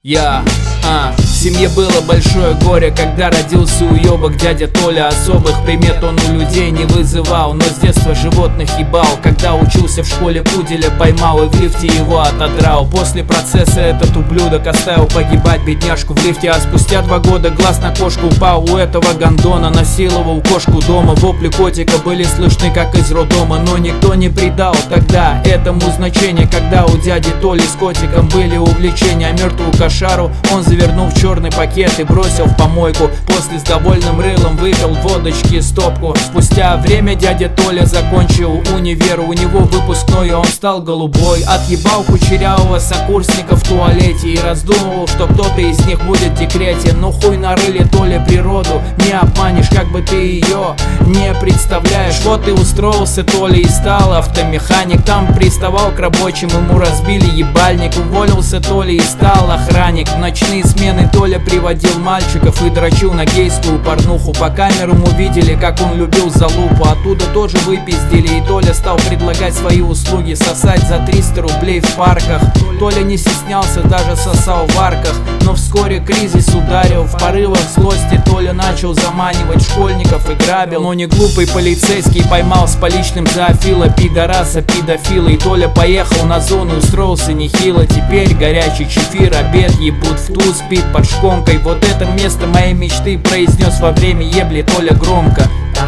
В семье было большое горе, когда родился уёбок дядя Толя. Особых примет он у людей не вызывал, но с детства животных ебал. Когда учился в школе, пуделя поймал и в лифте его отодрал. После процесса этот ублюдок оставил погибать бедняжку в лифте. А спустя 2 года глаз на кошку упал. У этого гондона насиловал кошку дома. Вопли котика были слышны как из роддома, но никто не придал тогда этому значения. Когда у дяди Толи с котиком были увлечения, а мертвую кошару он завернул в черный пакет и бросил в помойку. После с довольным рылом выпил водочки стопку. Спустя время дядя Толя закончил универ. У него выпускной, и он стал голубой. Отъебал кучерявого сокурсника в туалете и раздумывал, что кто-то из них будет в декрете. Но хуй нарыли Толя природу, не обманешь, как бы ты ее не представляешь. Вот и устроился Толя и стал автомеханик. Там приставал к рабочим, ему разбили ебальник. Уволился Толя и стал охранник. В ночные смены Толя приводил мальчиков и дрочил на гейскую порнуху. По камерам увидели, как он любил залупу. Оттуда тоже выпиздили, и Толя стал предлагать свои услуги. Сосать за 300 рублей в парках. Толя не стеснялся, даже сосал в арках. Но вскоре кризис ударил. В порывах злости Толя начал заманивать школьников и грабил. Но не глупый полицейский поймал с поличным зоофила, пидораса, педофила. И Толя поехал на зону, устроился нехило. Теперь горячий чефир, обед ебут в туз, спит под шконкой. Вот это место моей мечты, произнес во время ебли Толя громко.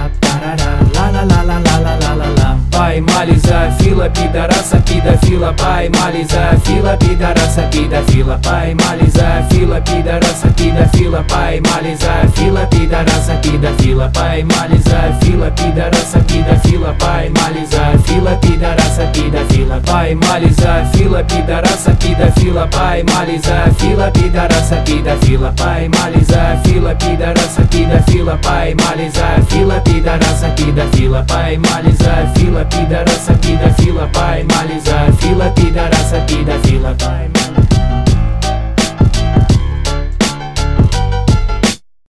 Поймали зоофила, пидораса, педофила. Поймали зоофила, пидораса, педофила. Поймали зоофила, пидораса, педофила. Поймали зоофила, пидораса, педофила. Поймали зоофила, пидораса, педофила. Поймали зоофила, пидораса, педофила. Поймали зоофила, пидораса, педофила. Поймали зоофила, пидораса, педофила. Поймали зоофила, пидораса, педофила. Поймали зоофила, пидораса, педофила. Поймали зоофила, пидораса, педофила. Поймали зоофила, пидораса, педофила.